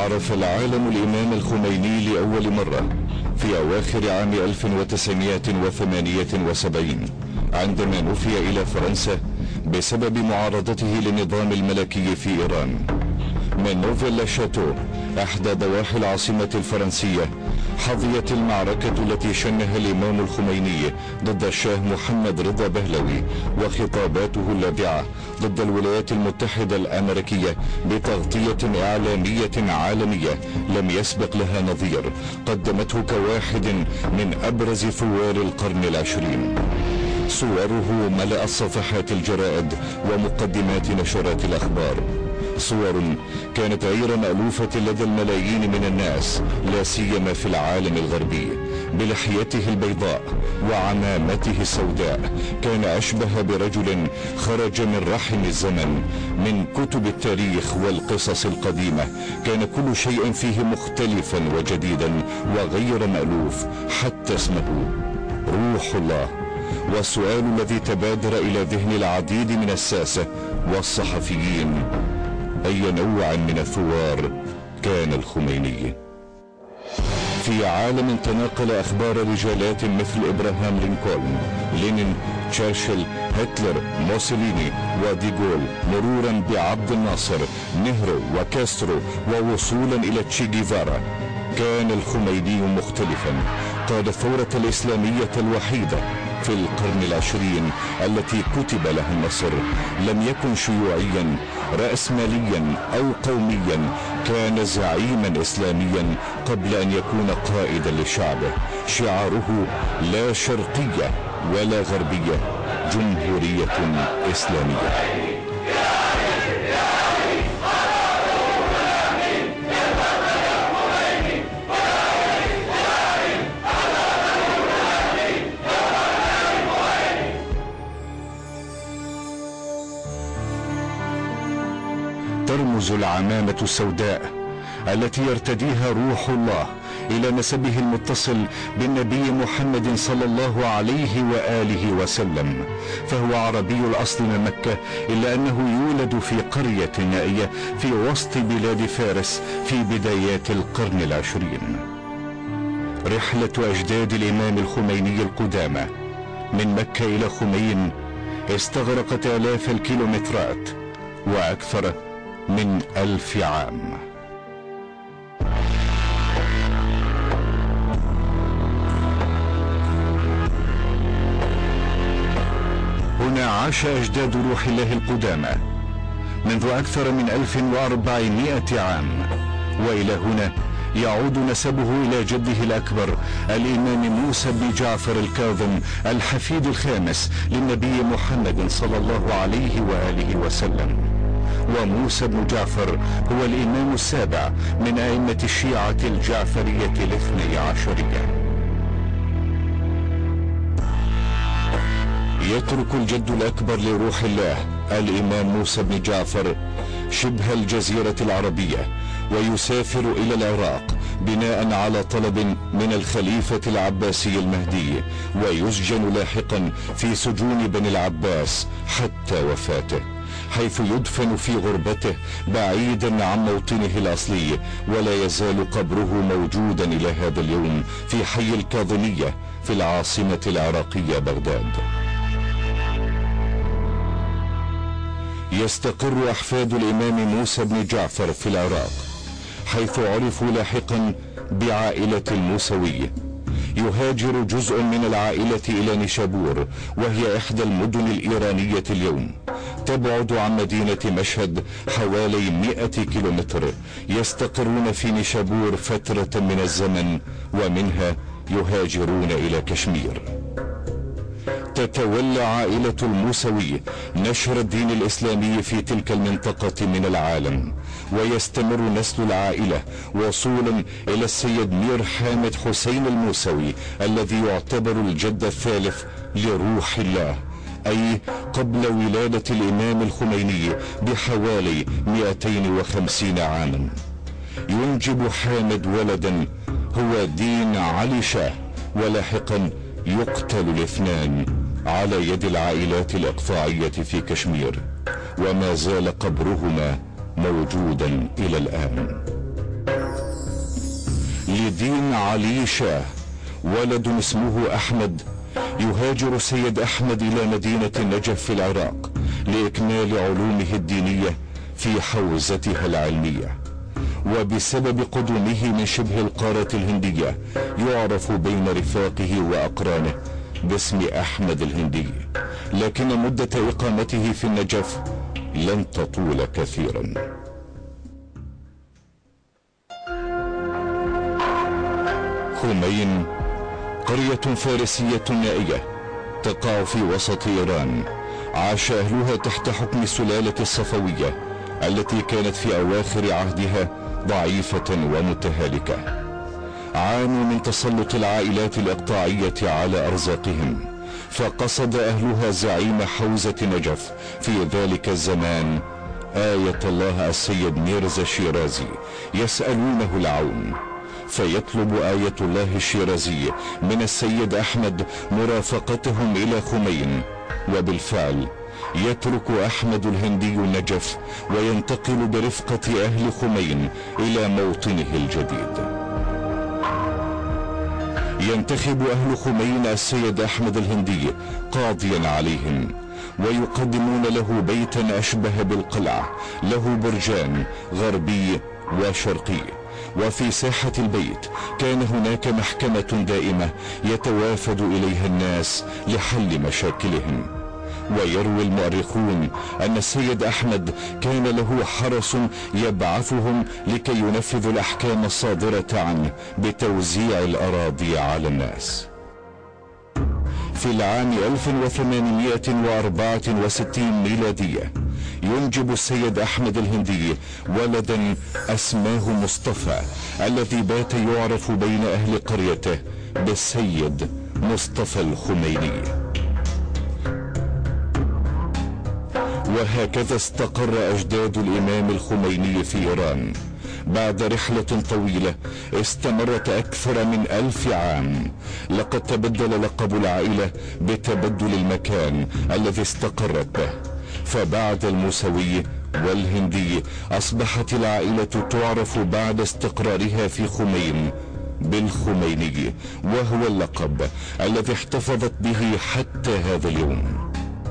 عرف العالم الإمام الخميني لأول مرة في أواخر عام 1978 عندما نفي إلى فرنسا بسبب معارضته للنظام الملكي في إيران. من نوفيل شاتو أحدى ضواحي العاصمة الفرنسية حظيت المعركة التي شنها الإمام الخميني ضد الشاه محمد رضا بهلوي وخطاباته اللاذعة ضد الولايات المتحدة الأمريكية بتغطية إعلامية عالمية لم يسبق لها نظير، قدمته كواحد من أبرز ثوار القرن العشرين. صوره ملأت صفحات الجرائد ومقدمات نشرات الأخبار، صور كانت غير مألوفة لدى الملايين من الناس لا سيما في العالم الغربي. بلحيته البيضاء وعمامته السوداء كان أشبه برجل خرج من رحم الزمن. من كتب التاريخ والقصص القديمة كان كل شيء فيه مختلفا وجديدا وغير مألوف، حتى اسمه روح الله. والسؤال الذي تبادر إلى ذهن العديد من الساسة والصحفيين: أي نوع من الثوار كان الخميني؟ في عالم تناقل أخبار رجالات مثل إبراهام لينكولن، لينين، تشرشل، هتلر، موسوليني وديغول، مرورا بعبد الناصر، نهرو وكاسترو ووصولا إلى تشي جيفارا، كان الخميني مختلفا. قاد الثورة الإسلامية الوحيدة في القرن العشرين التي كتب لها النصر. لم يكن شيوعيا رأسماليا أو قوميا، كان زعيما إسلاميا قبل أن يكون قائدا لشعبه. شعاره لا شرقية ولا غربية، جمهورية إسلامية. ترمز العمامة السوداء التي يرتديها روح الله إلى نسبه المتصل بالنبي محمد صلى الله عليه وآله وسلم، فهو عربي الأصل من مكة، إلا أنه يولد في قرية نائية في وسط بلاد فارس في بدايات القرن العشرين. رحلة أجداد الإمام الخميني القدامى من مكة إلى خمين استغرقت آلاف الكيلومترات وأكثر من 1000 عام. هنا عاش أجداد روح الله القدامى منذ أكثر من 1400 عام، وإلى هنا يعود نسبه إلى جده الأكبر الإمام موسى بن جعفر الكاظم الحفيد الخامس للنبي محمد صلى الله عليه وآله وسلم. وموسى بن جعفر هو الإمام السابع من أئمة الشيعة الجعفرية الاثني عشرية. يترك الجد الأكبر لروح الله الإمام موسى بن جعفر شبه الجزيرة العربية ويسافر إلى العراق بناء على طلب من الخليفة العباسي المهدي، ويسجن لاحقا في سجون بني العباس حتى وفاته، حيث يدفن في غربته بعيدا عن موطنه الأصلي، ولا يزال قبره موجودا إلى هذا اليوم في حي الكاظمية في العاصمة العراقية بغداد. يستقر أحفاد الإمام موسى بن جعفر في العراق، حيث عرفوا لاحقا بعائلة الموسوي. يهاجر جزء من العائلة إلى نيشابور، وهي إحدى المدن الإيرانية اليوم، تبعد عن مدينة مشهد حوالي 100 كيلومتر. يستقرون في نيشابور فترة من الزمن، ومنها يهاجرون إلى كشمير. تتولى عائلة الموسوي نشر الدين الإسلامي في تلك المنطقة من العالم، ويستمر نسل العائلة وصولا إلى السيد مير حامد حسين الموسوي الذي يعتبر الجد الثالث لروح الله، أي قبل ولادة الإمام الخميني بحوالي 250 عاما. ينجب حامد ولدا هو دين علي شاه، ولاحقا يقتل الاثنان على يد العائلات الإقطاعية في كشمير، وما زال قبرهما موجودا إلى الآن. لدين علي شاه ولد اسمه أحمد، يهاجر السيد أحمد إلى مدينة النجف في العراق لإكمال علومه الدينية في حوزتها العلمية، وبسبب قدومه من شبه القارة الهندية يعرف بين رفاقه وأقرانه باسم أحمد الهندي، لكن مدة إقامته في النجف لن تطول كثيرا. خمين قرية فارسية نائية تقع في وسط إيران، عاش أهلها تحت حكم السلالة الصفوية التي كانت في أواخر عهدها ضعيفة ومتهالكة. عانوا من تسلط العائلات الإقطاعية على أرزاقهم، فقصد أهلها زعيم حوزة نجف في ذلك الزمان آية الله السيد ميرزا الشيرازي يسألونه العون، فيطلب آية الله الشيرازي من السيد أحمد مرافقتهم إلى خمين، وبالفعل يترك أحمد الهندي النجف وينتقل برفقة أهل خمين إلى موطنه الجديد. ينتخب أهل خمين السيد أحمد الهندي قاضيا عليهم، ويقدمون له بيتا أشبه بالقلعة، له برجان غربي وشرقي، وفي ساحة البيت كان هناك محكمة دائمة يتوافد إليها الناس لحل مشاكلهم. ويروي المؤرخون أن السيد أحمد كان له حرس يبعثهم لكي ينفذوا الأحكام الصادرة عنه بتوزيع الأراضي على الناس. في العام 1864 ميلادية ينجب السيد أحمد الهندي ولدا أسماه مصطفى، الذي بات يعرف بين أهل قريته بالسيد مصطفى الخميني. وهكذا استقر أجداد الإمام الخميني في إيران بعد رحلة طويلة استمرت أكثر من 1000 عام. لقد تبدل لقب العائلة بتبدل المكان الذي استقرت به، فبعد الموسوي والهندي أصبحت العائلة تعرف بعد استقرارها في خمين بالخميني، وهو اللقب الذي احتفظت به حتى هذا اليوم.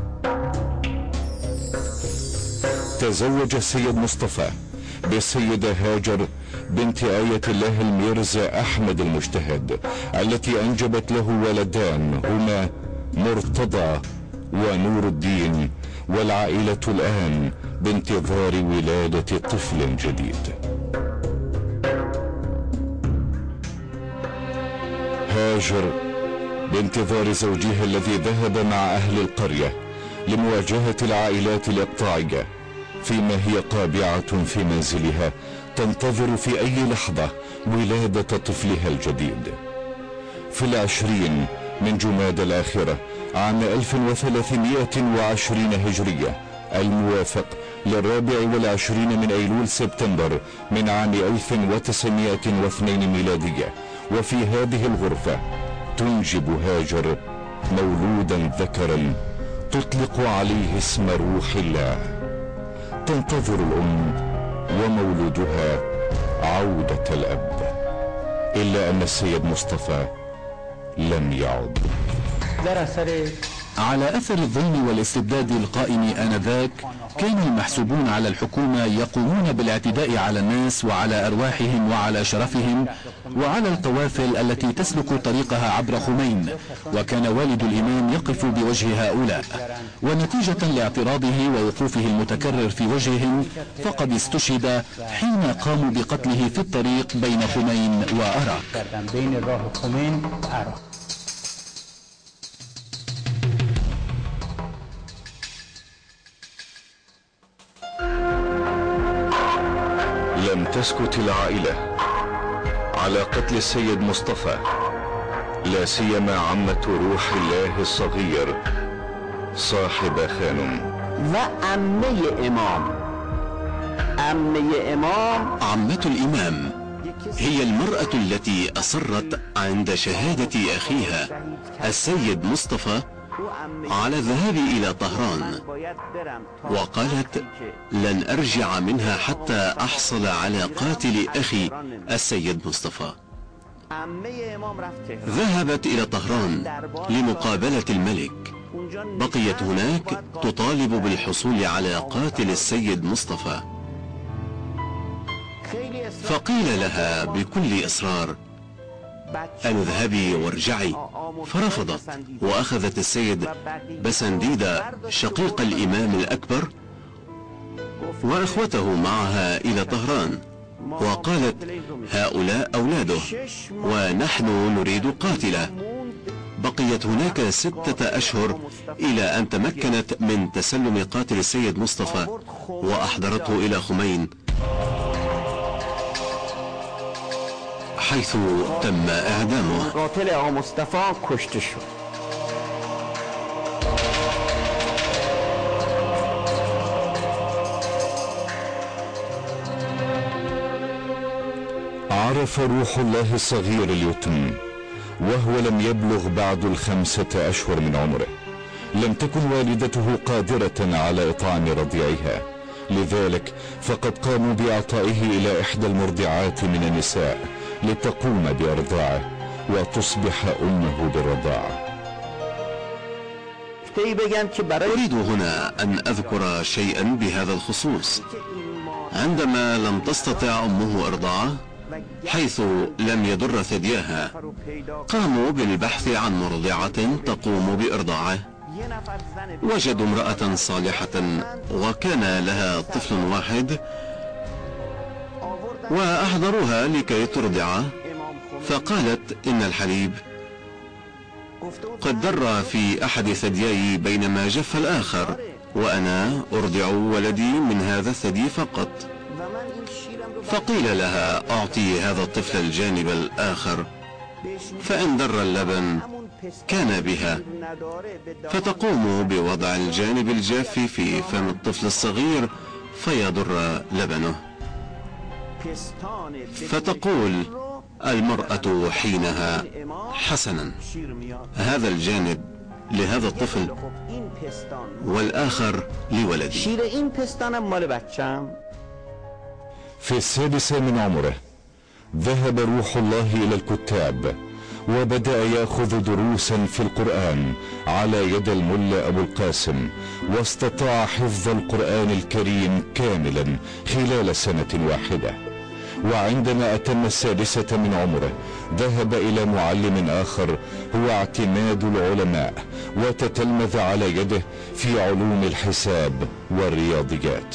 تزوج السيد مصطفى بالسيدة هاجر بنت آية الله الميرزا أحمد المجتهد، التي أنجبت له ولدان هما مرتضى ونور الدين، والعائلة الآن بانتظار ولادة طفل جديد. هاجر بانتظار زوجها الذي ذهب مع أهل القرية لمواجهة العائلات الإقطاعية، فيما هي قابعة في منزلها تنتظر في أي لحظة ولادة طفلها الجديد. في 20 من جماد الآخرة عام 1320 هجرية، الموافق 24 من أيلول سبتمبر من عام 1902 ميلادية، وفي هذه الغرفة تنجب هاجر مولودا ذكرا تطلق عليه اسم روح الله. تنتظر الأم ومولودها عودة الأب، إلا أن السيد مصطفى لم يعد. على أثر الظلم والاستبداد القائم آنذاك، كان المحسوبون على الحكومة يقومون بالاعتداء على الناس وعلى أرواحهم وعلى شرفهم وعلى القوافل التي تسلك طريقها عبر خمين، وكان والد الإمام يقف بوجه هؤلاء، ونتيجة لاعتراضه ووقوفه المتكرر في وجههم فقد استشهد حين قاموا بقتله في الطريق بين خمين وأراك. لم تسكت العائلة على قتل السيد مصطفى، لا سيما عمة روح الله الصغير صاحب خانم. عمة الإمام هي المرأة التي أصرت عند شهادة أخيها السيد مصطفى على الذهاب إلى طهران، وقالت لن أرجع منها حتى أحصل على قاتل أخي السيد مصطفى. ذهبت إلى طهران لمقابلة الملك. بقيت هناك تطالب بالحصول على قاتل السيد مصطفى، فقيل لها بكل إصرار أن اذهبي وارجعي، فرفضت وأخذت السيد بسنديدة شقيق الإمام الأكبر وأخوته معها إلى طهران، وقالت هؤلاء أولاده ونحن نريد قاتله. بقيت هناك 6 أشهر إلى أن تمكنت من تسلم قاتل السيد مصطفى وأحضرته إلى خمين، حيث تم إعدامه. قاتل آقا مصطفى کشته شد. عرف روح الله الصغير اليتم وهو لم يبلغ بعد 5 أشهر من عمره. لم تكن والدته قادرة على إطعام رضيعها، لذلك فقد قاموا بإعطائه إلى إحدى المرضعات من النساء لتقوم بإرضاعه وتصبح أمه بالرضاعة. أريد هنا أن أذكر شيئا بهذا الخصوص. عندما لم تستطع أمه إرضاعه حيث لم يضر ثدياها، قاموا بالبحث عن مرضعة تقوم بإرضاعه. وجدوا امرأة صالحة وكان لها طفل واحد، وأحضروها لكي ترضعه، فقالت إن الحليب قد در في أحد ثديي بينما جف الآخر، وأنا أرضع ولدي من هذا الثدي فقط. فقيل لها أعطي هذا الطفل الجانب الآخر، فإن در اللبن كان بها، فتقوم بوضع الجانب الجاف في فم الطفل الصغير فيضر لبنه. فتقول المرأة حينها حسنا، هذا الجانب لهذا الطفل والآخر لولدي. في 6 من عمره ذهب روح الله إلى الكتاب وبدأ يأخذ دروسا في القرآن على يد الملا أبو القاسم، واستطاع حفظ القرآن الكريم كاملا خلال 1 واحدة. وعندما أتم 6 من عمره ذهب إلى معلم آخر هو اعتماد العلماء، وتتلمذ على يده في علوم الحساب والرياضيات.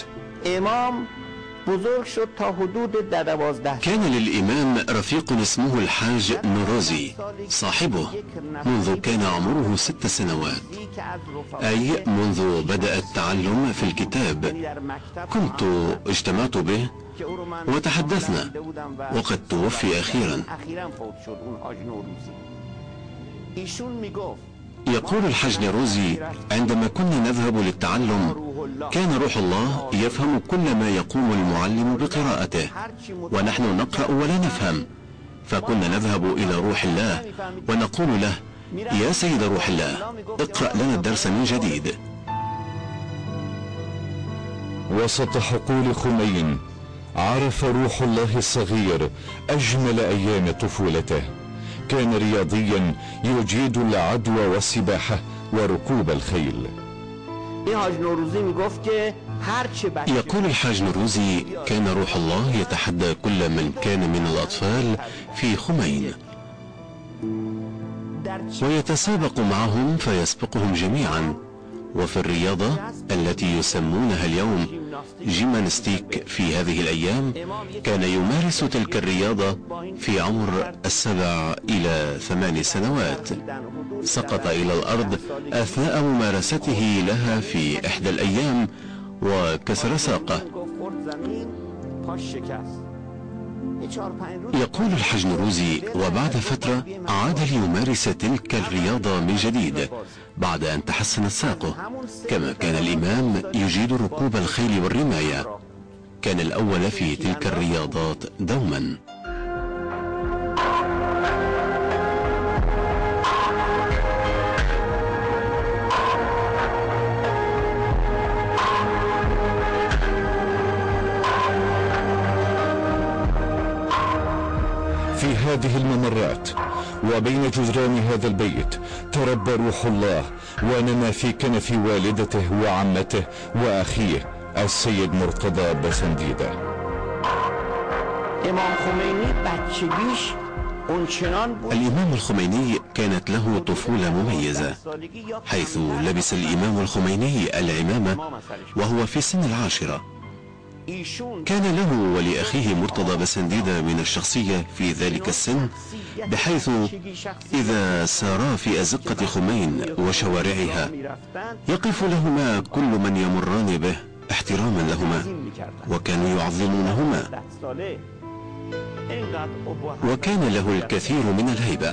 كان للإمام رفيق اسمه الحاج نوروزي صاحبه منذ كان عمره 6 سنوات، أي منذ بدأ التعلم في الكتاب. كنت اجتمعت به وتحدثنا، وقد توفي أخيرا. يقول الحاج نوروزي عندما كنا نذهب للتعلم كان روح الله يفهم كل ما يقوم المعلم بقراءته، ونحن نقرأ ولا نفهم، فكنا نذهب إلى روح الله ونقول له يا سيد روح الله اقرأ لنا الدرس من جديد. وسط حقول خمين عرف روح الله الصغير أجمل أيام طفولته. كان رياضيا يجيد العدو والسباحة وركوب الخيل. يقول الحاج نوروزي كان روح الله يتحدى كل من كان من الأطفال في خمين ويتسابق معهم فيسبقهم جميعا. وفي الرياضة التي يسمونها اليوم جيمناستيك في هذه الأيام كان يمارس تلك الرياضة في عمر 7 إلى 8 سنوات. سقط إلى الأرض أثناء ممارسته لها في إحدى الأيام وكسر ساقه. يقول الحاج نوروزي وبعد فترة عاد ليمارس تلك الرياضة من جديد بعد أن تحسنت ساقه. كما كان الإمام يجيد ركوب الخيل والرماية، كان الأول في تلك الرياضات دوما. في هذه الممرات وبين جدران هذا البيت تربى روح الله ونما في كنف والدته وعمته وأخيه السيد مرتضى بسنديدة. الإمام الخميني كانت له طفولة مميزة، حيث لبس الإمام الخميني العمامة وهو في سن 10. كان له ولأخيه مرتضى بسنديدة من الشخصية في ذلك السن، بحيث إذا سارا في أزقة خمين وشوارعها يقف لهما كل من يمران به احتراما لهما، وكانوا يعظمونهما، وكان له الكثير من الهيبة.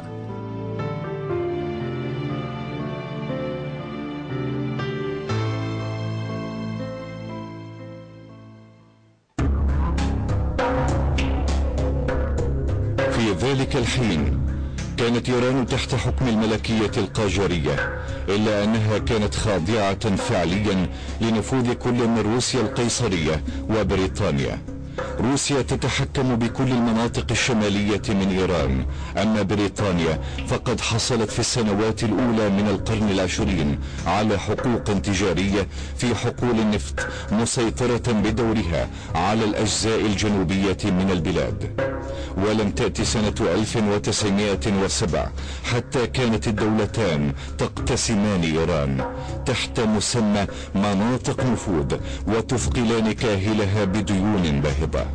في ذلك الحين كانت إيران تحت حكم الملكية القاجارية، إلا أنها كانت خاضعة فعليا لنفوذ كل من روسيا القيصرية وبريطانيا. روسيا تتحكم بكل المناطق الشمالية من إيران، أما بريطانيا فقد حصلت في السنوات الأولى من القرن العشرين على حقوق تجارية في حقول النفط، مسيطرة بدورها على الأجزاء الجنوبية من البلاد. ولم تأتي سنة 1907 حتى كانت الدولتان تقتسمان إيران تحت مسمى مناطق نفوذ وتثقلان كاهلها بديون باهظة.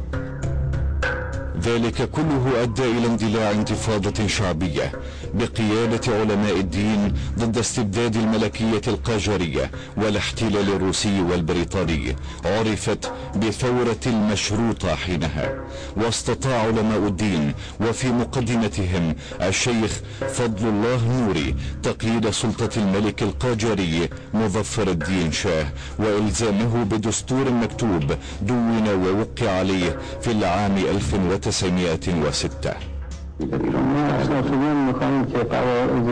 ذلك كله أدى إلى اندلاع انتفاضة شعبية بقيادة علماء الدين ضد استبداد الملكية القاجارية والاحتلال الروسي والبريطاني، عرفت بثورة المشروطة حينها. واستطاع علماء الدين وفي مقدمتهم الشيخ فضل الله نوري تقييد سلطة الملك القاجاري مظفر الدين شاه وإلزامه بدستور مكتوب دون ووقع عليه في العام 1906. ما اصلا میخواهیم که قواعد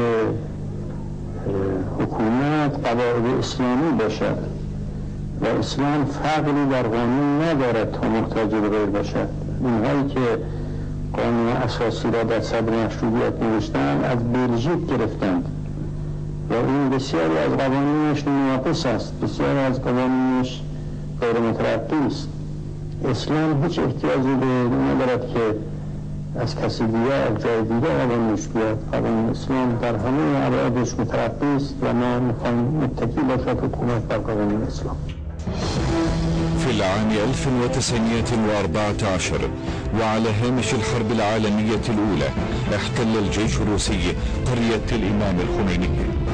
حکومت قواعد اسلامی باشد و اسلام فقری در قانون ندارد تا محتاج به غیر باشد. اینهایی که قانون اساسی را در صدر مشروطیت نوشتند از بلژیک گرفتند و این بسیاری از قوانینش ناقص است، بسیاری از قوانینش غیر مترقی است. اسلام هیچ احتیاجی به ندارد که از کسی دیگر از جای دیگر قوانینش بیاد. قانون اسلام در همه ابعادش مترقی است و ما میخواهیم متکی باشد حکومت بر قانون اسلام. في العام 1914 وعلى هامش الحرب العالمية الأولى احتل الجيش الروسي قرية الإمام الخميني.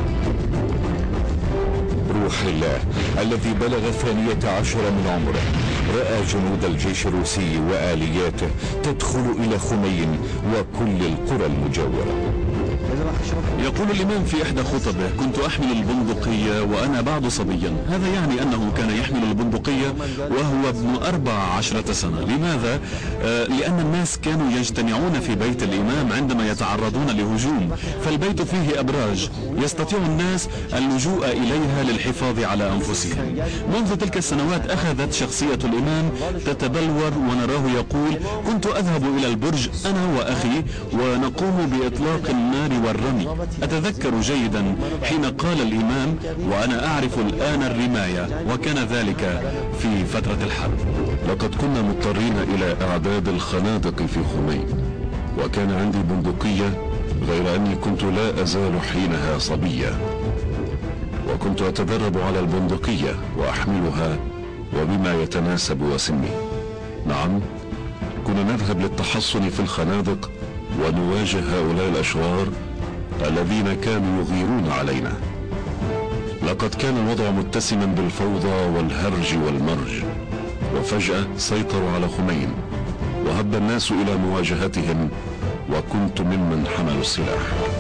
روح الله الذي بلغ 12 من عمره رأى جنود الجيش الروسي وآلياته تدخل إلى خمين وكل القرى المجاورة. يقول الإمام في إحدى خطبه: كنت أحمل البندقية وأنا بعد صبيا. هذا يعني أنه كان يحمل البندقية وهو ابن 14 سنة. لماذا؟ لأن الناس كانوا يجتمعون في بيت الإمام عندما يتعرضون لهجوم، فالبيت فيه أبراج يستطيع الناس اللجوء إليها للحفاظ على أنفسهم. منذ تلك السنوات أخذت شخصية الإمام تتبلور، ونراه يقول: كنت أذهب إلى البرج أنا وأخي ونقوم بإطلاق النار والرمي. أتذكر جيدا حين قال الإمام: وأنا أعرف الآن الرماية، وكان ذلك في فترة الحرب. لقد كنا مضطرين إلى إعداد الخنادق في خمين، وكان عندي بندقية، غير أني كنت لا أزال حينها صبيا، وكنت أتدرب على البندقية وأحملها وبما يتناسب وسني. نعم، كنا نذهب للتحصن في الخنادق ونواجه هؤلاء الأشرار الذين كانوا يغيرون علينا. لقد كان الوضع متسما بالفوضى والهرج والمرج، وفجأة سيطروا على خمين وهب الناس إلى مواجهتهم، وكنت ممن حملوا السلاح.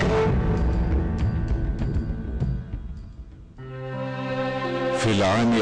في العام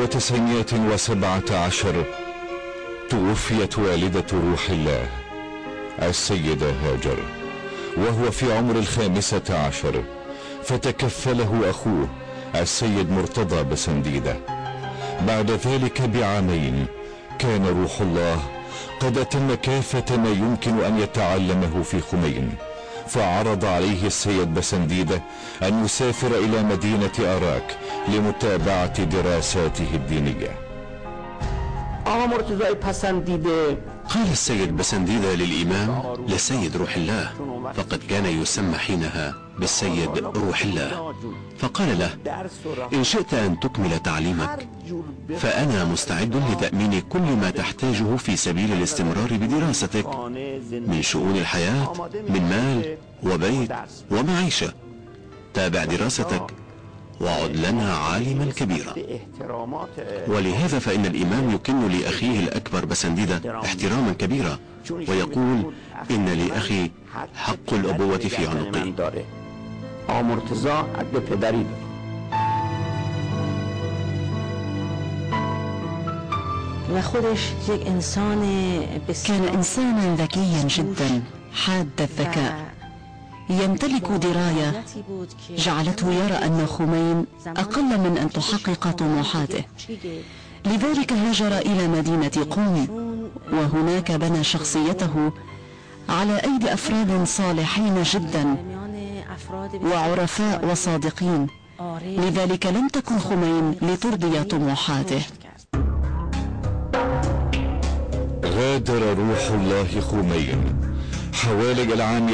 1917 توفيت والدة روح الله السيدة هاجر وهو في عمر 15، فتكفله أخوه السيد مرتضى بسنديدة. بعد ذلك بعامين كان روح الله قد أتم كافة ما يمكن أن يتعلمه في خمين، فعرض عليه السيد بسنديدة أن يسافر إلى مدينة أراك لمتابعة دراساته الدينية. قال السيد بسنديدة للإمام للسيد روح الله، فقد كان يسمى حينها بالسيد روح الله، فقال له: إن شئت أن تكمل تعليمك فأنا مستعد لتأمين كل ما تحتاجه في سبيل الاستمرار بدراستك من شؤون الحياة، من مال وبيت ومعيشة. تابع دراستك وعد لنا عالما كبيرا. ولهذا فإن الإمام يكن لأخيه الأكبر بسنديدة احتراما كبيرا، ويقول: إن لأخي حق الأبوة في عنقي. كان إنسانا ذكيا جدا حاد الذكاء، يمتلك دراية جعلته يرى أن خمين أقل من أن تحقق طموحاته، لذلك هاجر إلى مدينة قم، وهناك بنى شخصيته على أيدي أفراد صالحين جدا وعرفاء وصادقين، لذلك لم تكن خمين لترضي طموحاته. غادر روح الله خمين حوالي العام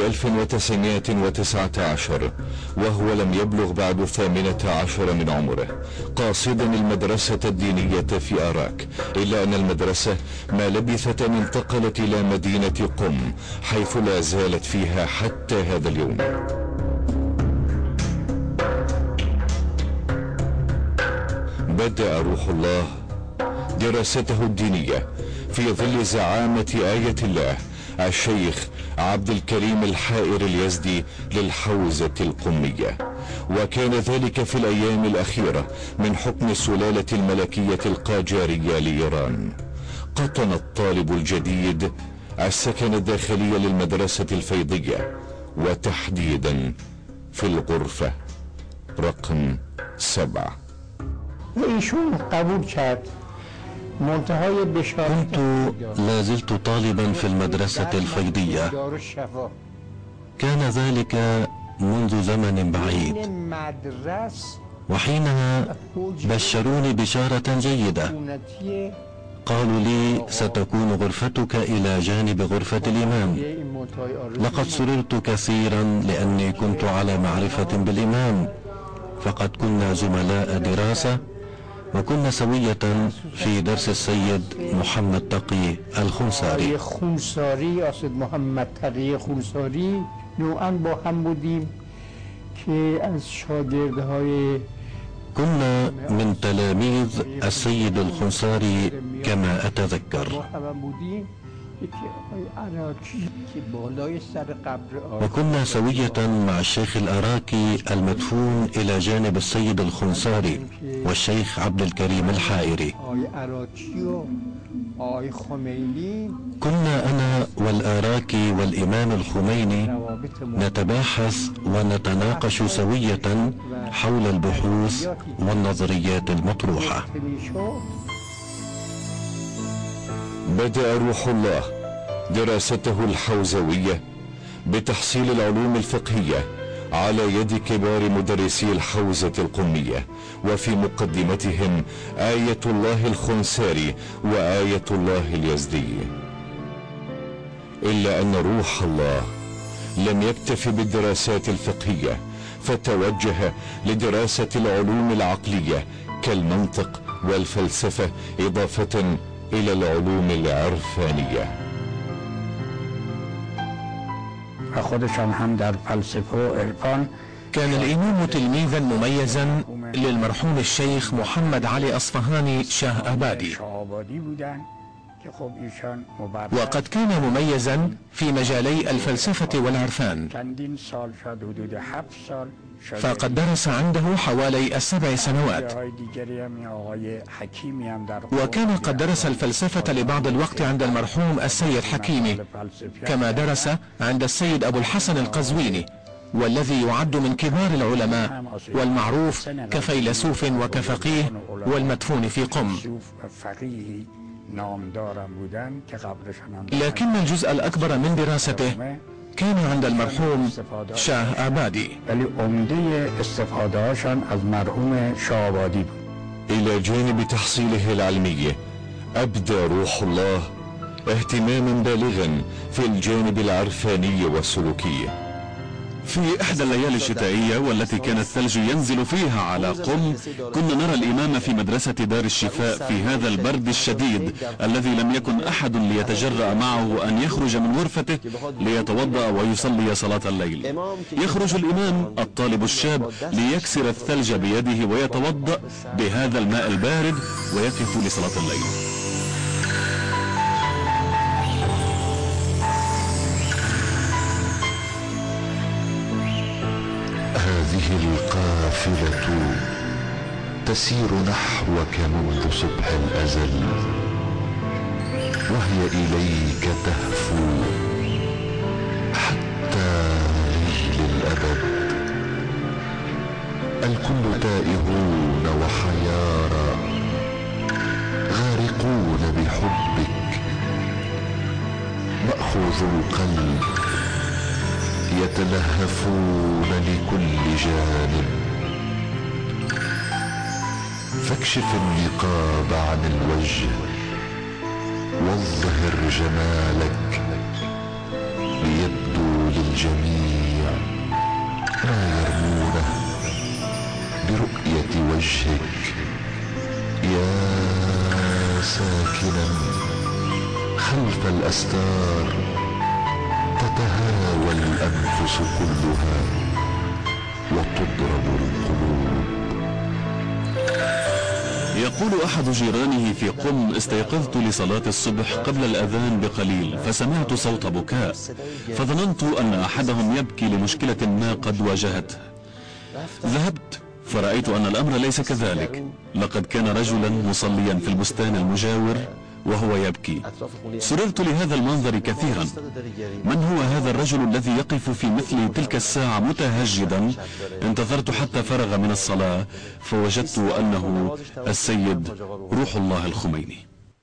1919 وهو لم يبلغ بعد 18 من عمره، قاصدا المدرسة الدينية في أراك، إلا أن المدرسة ما لبثت أن انتقلت إلى مدينة قم، حيث لا زالت فيها حتى هذا اليوم. بدأ روح الله دراسته الدينية في ظل زعامة آية الله الشيخ عبد الكريم الحائر اليزدي للحوزة القمية، وكان ذلك في الأيام الأخيرة من حكم السلالة الملكية القاجارية لإيران. قطن الطالب الجديد السكن الداخلي للمدرسة الفيضية، وتحديدا في الغرفة رقم 7. كنت لا زلت طالبا في المدرسة الفيضية، كان ذلك منذ زمن بعيد، وحينها بشروني بشارة جيدة، قالوا لي: ستكون غرفتك إلى جانب غرفة الإمام. لقد سررت كثيرا لأني كنت على معرفة بالإمام، فقد كنا زملاء دراسة، وكنا سوية في درس السيد محمد تقي الخنساري. محمد تقی خونساری نوعاً با هم بودیم که از شاگردهای كنا من تلاميذ السيد الخنساري كما أتذكر، وكنا سوية مع الشيخ الأراكي المدفون إلى جانب السيد الخنساري والشيخ عبد الكريم الحائري. كنا أنا والأراكي والإمام الخميني نتباحث ونتناقش سوية حول البحوث والنظريات المطروحة. بدأ روح الله دراسته الحوزوية بتحصيل العلوم الفقهية على يد كبار مدرسي الحوزة القمية، وفي مقدمتهم آية الله الخنساري وآية الله اليزدي. إلا أن روح الله لم يكتف بالدراسات الفقهية، فتوجه لدراسة العلوم العقلية كالمنطق والفلسفة، إضافة إلى العلوم العرفانية. خودشان هم در فلسفه و عرفان. كان الإمام تلميذا مميزا للمرحوم الشيخ محمد علي أصفهاني شاه أبادي، وقد كان مميزا في مجالي الفلسفة والعرفان، فقد درس عنده حوالي 7 سنوات، وكان قد درس الفلسفة لبعض الوقت عند المرحوم السيد حكيمي، كما درس عند السيد أبو الحسن القزويني، والذي يعد من كبار العلماء والمعروف كفيلسوف وكفقيه والمدفون في قم. لكن الجزء الأكبر من دراسته كان عند المرحوم شاه آبادي. إلى جانب تحصيله العلمي أبدى روح الله اهتماما بالغا في الجانب العرفاني والسلوكي. في إحدى الليالي الشتائية والتي كان الثلج ينزل فيها على قم، كنا نرى الإمام في مدرسة دار الشفاء في هذا البرد الشديد الذي لم يكن أحد ليتجرأ معه أن يخرج من غرفته ليتوضأ ويصلي صلاة الليل. يخرج الإمام الطالب الشاب ليكسر الثلج بيده ويتوضأ بهذا الماء البارد ويقف لصلاة الليل. هذه القافلة تسير نحوك منذ صبح الأزل، وهي إليك تهفو حتى ليل الأبد. الكل تائهون وحيارى غارقون بحبك. مأخوذ القلب يتلهفون لكل جانب. فاكشف النقاب عن الوجه واظهر جمالك ليبدو للجميع ما يرمونه برؤية وجهك يا ساكنا خلف الأستار. تتهاوى الأنفس كلها وتضرب القلوب. يقول أحد جيرانه في قم: استيقظت لصلاة الصبح قبل الأذان بقليل فسمعت صوت بكاء، فظننت أن أحدهم يبكي لمشكلة ما قد واجهته. ذهبت فرأيت أن الأمر ليس كذلك، لقد كان رجلا مصليا في البستان المجاور وهو يبكي. سررت لهذا المنظر كثيرا. من هو هذا الرجل الذي يقف في مثل تلك الساعة متهجدا؟ انتظرت حتى فرغ من الصلاة فوجدت أنه السيد روح الله الخميني.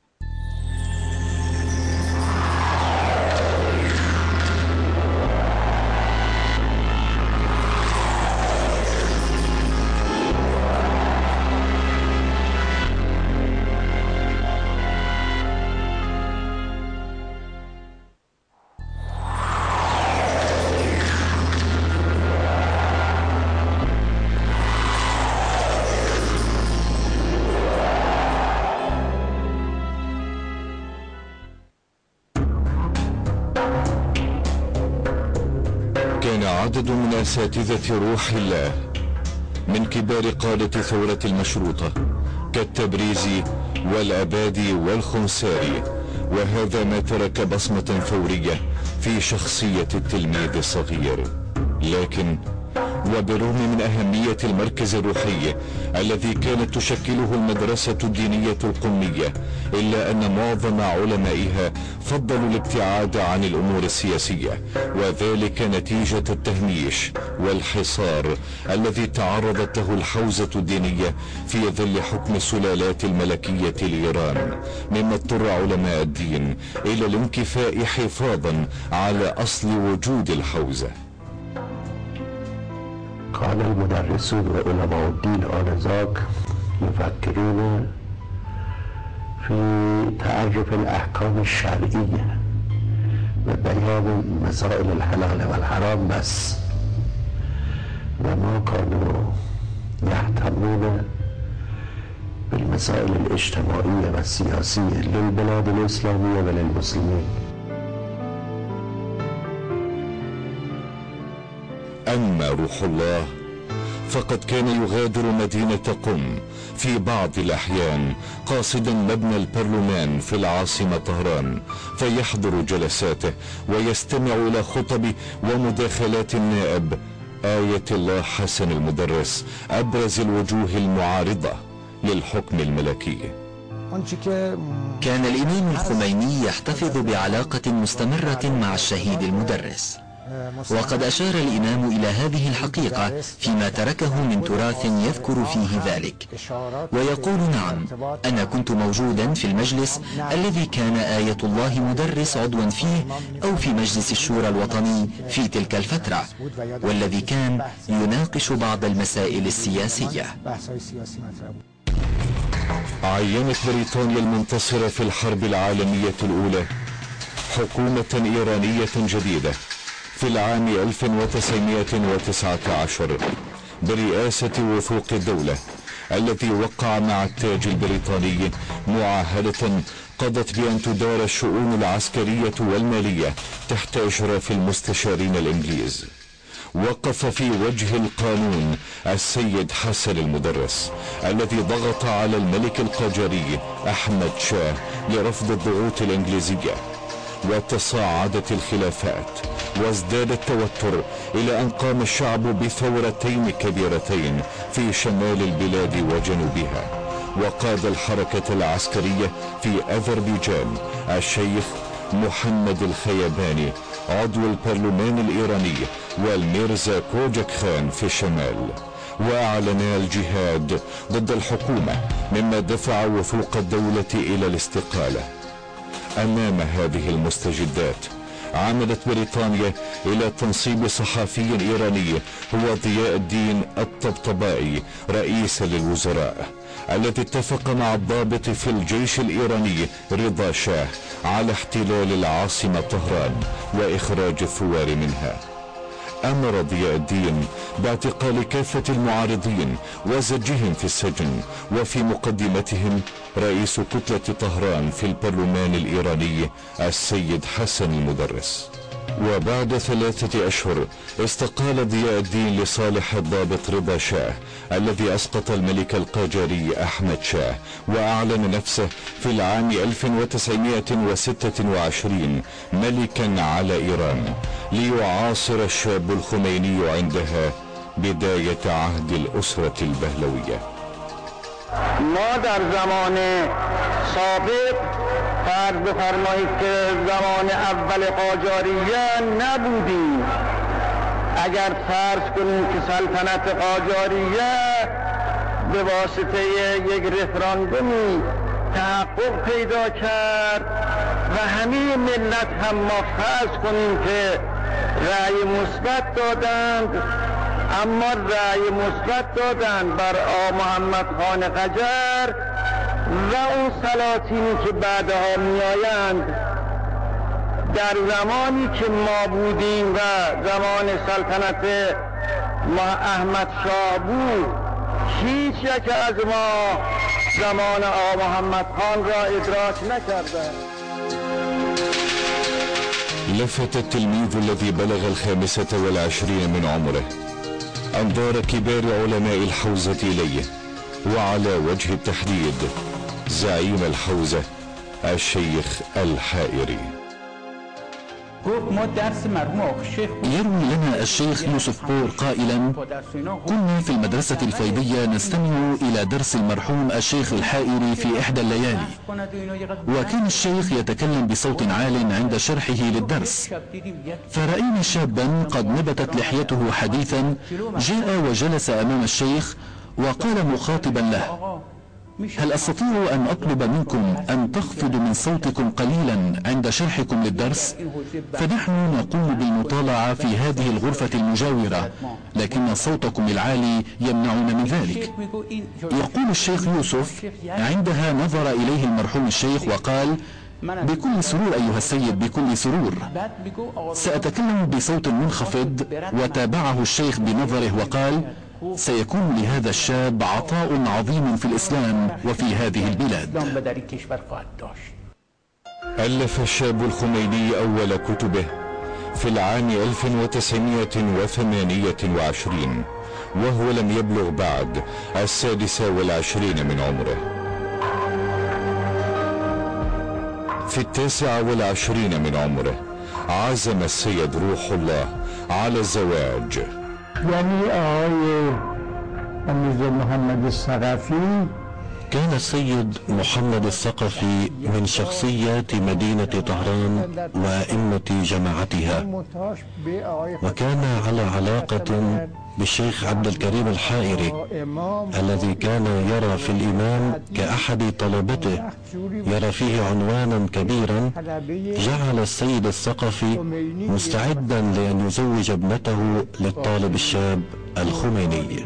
كان عدد من أساتذة روح الله من كبار قادة ثورة المشروطة كالتبريزي والأبادي والخنساري، وهذا ما ترك بصمة فورية في شخصية التلميذ الصغير. لكن وبالرغم من أهمية المركز الروحي الذي كانت تشكله المدرسة الدينية القمية، إلا أن معظم علمائها فضلوا الابتعاد عن الأمور السياسية، وذلك نتيجة التهميش والحصار الذي تعرضت له الحوزة الدينية في ظل حكم السلالات الملكية لإيران، مما اضطر علماء الدين إلى الانكفاء حفاظا على أصل وجود الحوزة. كان المدرسون وعلماء الدين آنذاك يفكرون في تعرف الأحكام الشرعية وبيان مسائل الحلال والحرام بس، وما كانوا يهتمون بالمسائل الاجتماعية والسياسية للبلاد الإسلامية وللمسلمين. أما روح الله فقد كان يغادر مدينة قم في بعض الأحيان قاصدا مبنى البرلمان في العاصمة طهران، فيحضر جلساته ويستمع إلى خطب ومداخلات النائب آية الله حسن المدرس، أبرز الوجوه المعارضة للحكم الملكي. كان الإمام الخميني يحتفظ بعلاقة مستمرة مع الشهيد المدرس، وقد أشار الإمام إلى هذه الحقيقة فيما تركه من تراث يذكر فيه ذلك، ويقول: نعم، أنا كنت موجودا في المجلس الذي كان آية الله مدرس عضوا فيه، أو في مجلس الشورى الوطني في تلك الفترة، والذي كان يناقش بعض المسائل السياسية. عينت بريطانيا المنتصرة في الحرب العالمية الأولى حكومة إيرانية جديدة في العام 1919 برئاسة وثوق الدولة، التي وقع مع التاج البريطاني معاهدة قضت بأن تدار الشؤون العسكرية والمالية تحت إشراف المستشارين الإنجليز. وقف في وجه القانون السيد حسن المدرس، الذي ضغط على الملك القاجاري أحمد شاه لرفض الضغوط الإنجليزية، وتصاعدت الخلافات وازداد التوتر إلى أن قام الشعب بثورتين كبيرتين في شمال البلاد وجنوبها. وقاد الحركة العسكرية في أذربيجان الشيخ محمد الخيباني عضو البرلمان الإيراني، والميرزا كوجك خان في الشمال، وأعلنا الجهاد ضد الحكومة، مما دفع وثوق الدولة إلى الاستقالة. أمام هذه المستجدات عمدت بريطانيا إلى تنصيب صحفي إيراني هو ضياء الدين الطبطبائي رئيسا للوزراء، الذي اتفق مع الضابط في الجيش الإيراني رضا شاه على احتلال العاصمة طهران وإخراج الثوار منها. أمر ضياء الدين باعتقال كافة المعارضين وزجهم في السجن، وفي مقدمتهم رئيس كتلة طهران في البرلمان الإيراني السيد حسن المدرس. وبعد 3 أشهر استقال ضياء الدين لصالح الضابط رضا شاه، الذي أسقط الملك القاجاري أحمد شاه، وأعلن نفسه في العام 1926 ملكا على إيران، ليعاصر الشاب الخميني عندها بداية عهد الأسرة البهلوية. ما در زمان سابق فرض بفرمایید که زمان اول قاجاریه نبودیم. اگر فرض کنیم که سلطنت قاجاریه به واسطه یک رفراندومی تحقق پیدا کرد و همه ملت هم ما فرض کنیم که رأی مثبت دادند، اما رأی مثبت دادند بر آقا محمد خان قجر و اون سلاطینی که بعدها میآیند. در زمانی که ما بودیم و زمان سلطنت احمد شاه بود، هیچ یک از ما زمان آقا محمد خان را ادراک نکردند. لفت التلميذ الذي بلغ 25 من عمره أنظار كبار علماء الحوزة إليه، وعلى وجه التحديد زعيم الحوزة الشيخ الحائري. يروي لنا الشيخ يوسف بور قائلا: كنا في المدرسة الفيضية نستمع إلى درس المرحوم الشيخ الحائري في إحدى الليالي، وكان الشيخ يتكلم بصوت عال عند شرحه للدرس، فرأينا شابا قد نبتت لحيته حديثا جاء وجلس أمام الشيخ وقال مخاطبا له: هل أستطيع أن أطلب منكم أن تخفضوا من صوتكم قليلا عند شرحكم للدرس؟ فنحن نقوم بالمطالعة في هذه الغرفة المجاورة، لكن صوتكم العالي يمنعنا من ذلك. يقول الشيخ يوسف: عندها نظر إليه المرحوم الشيخ وقال: بكل سرور أيها السيد، بكل سرور، سأتكلم بصوت منخفض. وتابعه الشيخ بنظره وقال: سيكون لهذا الشاب عطاء عظيم في الإسلام وفي هذه البلاد. ألف الشاب الخميني أول كتبه في العام 1928 وهو لم يبلغ بعد 26 من عمره. في 29 من عمره عزم السيد روح الله على الزواج. یعنی آقای میرزا محمد ثقفی كان السيد محمد الثقفي من شخصيات مدينة طهران وأئمة جماعتها، وكان على علاقة بالشيخ عبد الكريم الحائري الذي كان يرى في الإمام كأحد طلبته، يرى فيه عنوانا كبيرا جعل السيد الثقفي مستعدا لأن يزوج ابنته للطالب الشاب الخمینی.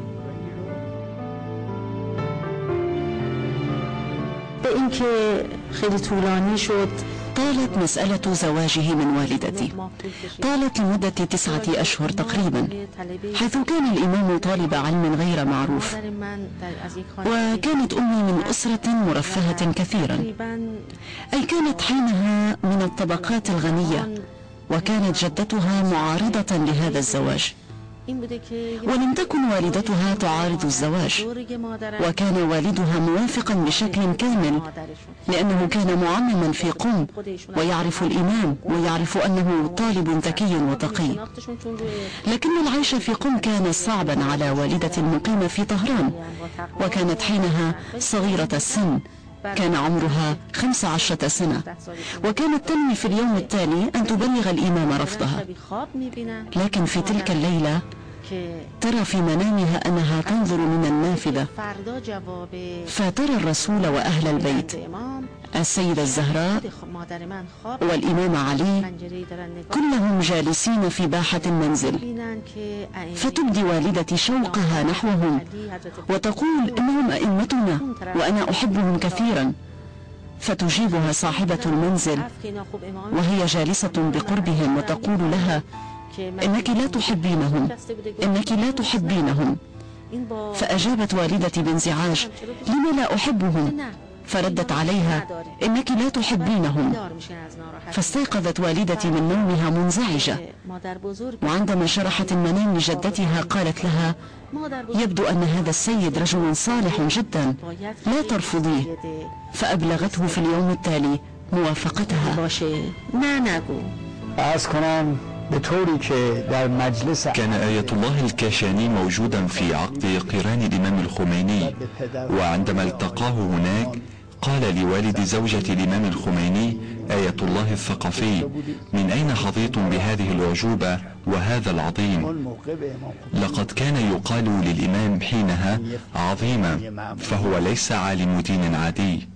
به اینکه خیلی طولانی شد. طالت مسألة زواجه من والدتي، طالت لمدة 9 أشهر تقريبا، حيث كان الإمام طالب علم غير معروف، وكانت أمي من أسرة مرفهة كثيرا، أي كانت حينها من الطبقات الغنية، وكانت جدتها معارضة لهذا الزواج، ولم تكن والدتها تعارض الزواج، وكان والدها موافقا بشكل كامل، لأنه كان معمما في قم ويعرف الإمام ويعرف أنه طالب ذكي وتقي. لكن العيش في قم كان صعبا على والدة مقيمة في طهران، وكانت حينها صغيرة السن، كان عمرها 15 سنة، وكانت تنوي في اليوم التالي أن تبلغ الإمام رفضها. لكن في تلك الليلة ترى في منامها أنها تنظر من النافذة فترى الرسول وأهل البيت، السيدة الزهراء والإمام علي، كلهم جالسين في باحة المنزل، فتبدي والدتي شوقها نحوهم وتقول إنهم أئمتنا وأنا أحبهم كثيرا. فتجيبها صاحبة المنزل وهي جالسة بقربهم وتقول لها: إنك لا تحبينهم، إنك لا تحبينهم. فأجابت والدتي بانزعاج: لم لا أحبهم؟ فردت عليها: إنك لا تحبينهم. فاستيقظت والدتي من نومها منزعجة، وعندما شرحت المنام لجدتها قالت لها: يبدو أن هذا السيد رجل صالح جدا، لا ترفضيه. فأبلغته في اليوم التالي موافقتها. كان آية الله الكاشاني موجودا في عقد قران الإمام الخميني، وعندما التقاه هناك قال لوالد زوجة الإمام الخميني آية الله الثقفي: من أين حظيتم بهذه الأعجوبة وهذا العظيم؟ لقد كان يقال للإمام حينها عظيما، فهو ليس عالم دين عادي.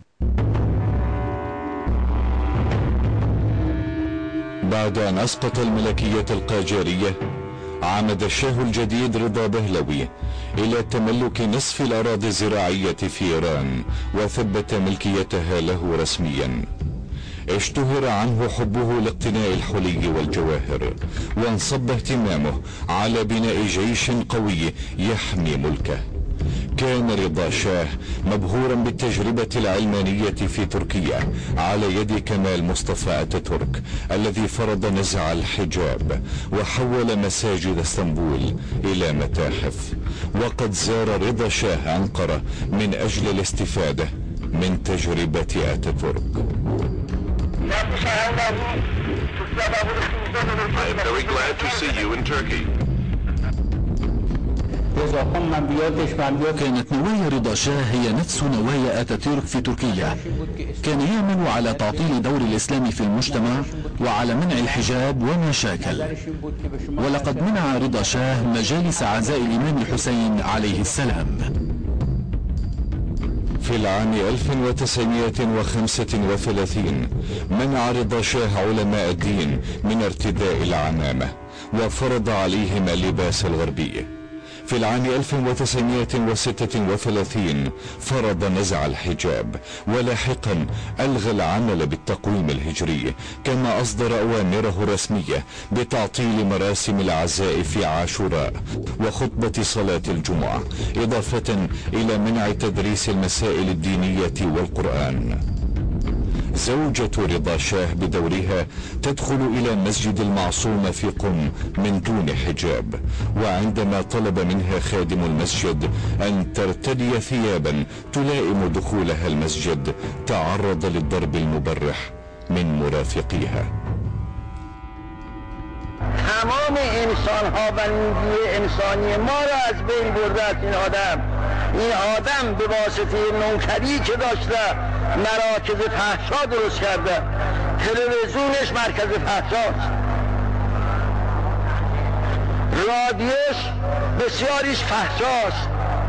بعد أن أسقط الملكية القاجارية، عمد الشاه الجديد رضا بهلوي إلى تملك نصف الأراضي الزراعية في إيران وثبت ملكيتها له رسميا. اشتهر عنه حبه لاقتناء الحلي والجواهر، وانصب اهتمامه على بناء جيش قوي يحمي ملكه. كان رضا شاه مبهورا بالتجربة العلمانية في تركيا على يد كمال مصطفى أتاتورك الذي فرض نزع الحجاب وحول مساجد اسطنبول إلى متاحف. وقد زار رضا شاه أنقرة من أجل الاستفادة من تجربة أتاتورك. I am very glad to see you in Turkey. كانت نوايا رضا شاه هي نفس نوايا أتاتورك في تركيا. كان يعمل على تعطيل دور الإسلام في المجتمع وعلى منع الحجاب ومشاكل. ولقد منع رضا شاه مجالس عزاء الإمام الحسين عليه السلام. في العام 1935 منع رضا شاه علماء الدين من ارتداء العمامة وفرض عليهم اللباس الغربي. في العام 1936 فرض نزع الحجاب، ولاحقا ألغى العمل بالتقويم الهجري، كما أصدر أوامره الرسمية بتعطيل مراسم العزاء في عاشوراء وخطبة صلاة الجمعة، إضافة إلى منع تدريس المسائل الدينية والقرآن. زوجة رضا شاه بدورها تدخل إلى مسجد المعصومة في قم من دون حجاب، وعندما طلب منها خادم المسجد أن ترتدي ثيابا تلائم دخولها المسجد تعرض للضرب المبرح من مرافقيها. تمام انسان ها و نیروی انسانی ما را از بین برده است این آدم. این آدم به واسطه نوکری که داشته مراکز فحشا درست کرده، تلویزیونش مرکز فحشاست، رادیوش بسیاریش فحشاست،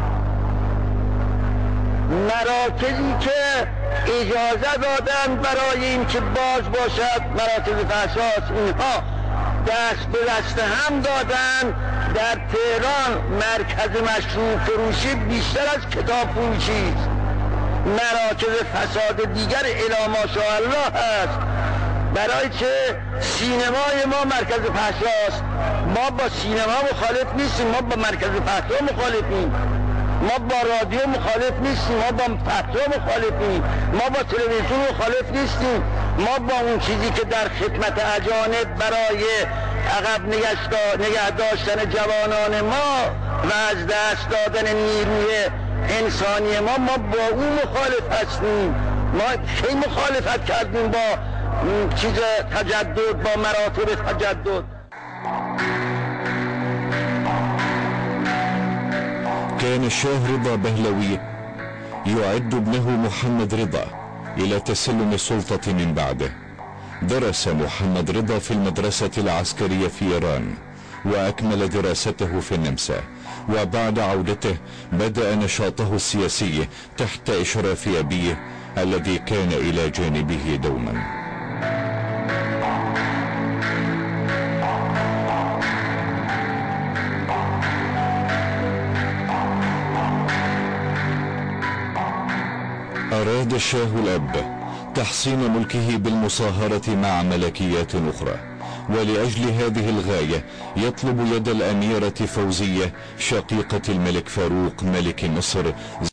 مراکزی که اجازه دادن برای این که باز باشد مراکز فحشاست، اینها دست به دست هم دادن. در تهران مرکز مشروب فروشی بیشتر از کتاب فروشی است، مراکز فساد دیگر الی ماشاءالله هست. برای که سینمای ما مرکز فحشاست، ما با سینما مخالف نیستیم، ما با مرکز فحشا مخالفیم، ما با رادیو مخالف نیستیم، ما با فحشا مخالفیم، ما با تلویزیون مخالف نیستیم، ما با اون چیزی که در خدمت اجانب برای عقب نگه داشتن جوانان ما و از دست دادن نیروی انسانی ما با اون مخالف هستیم. ما کی مخالفت کردیم با چیز تجدد، با مراتب تجدد؟ كان الشاه رضا بهلوي يعد ابنه محمد رضا إلى تسلم السلطة من بعده. درس محمد رضا في المدرسة العسكرية في إيران وأكمل دراسته في النمسا، وبعد عودته بدأ نشاطه السياسي تحت إشراف أبيه الذي كان إلى جانبه دوما. أراد الشاه الأب تحصين ملكه بالمصاهرة مع ملكيات أخرى، ولأجل هذه الغاية يطلب يد الأميرة فوزية شقيقة الملك فاروق ملك مصر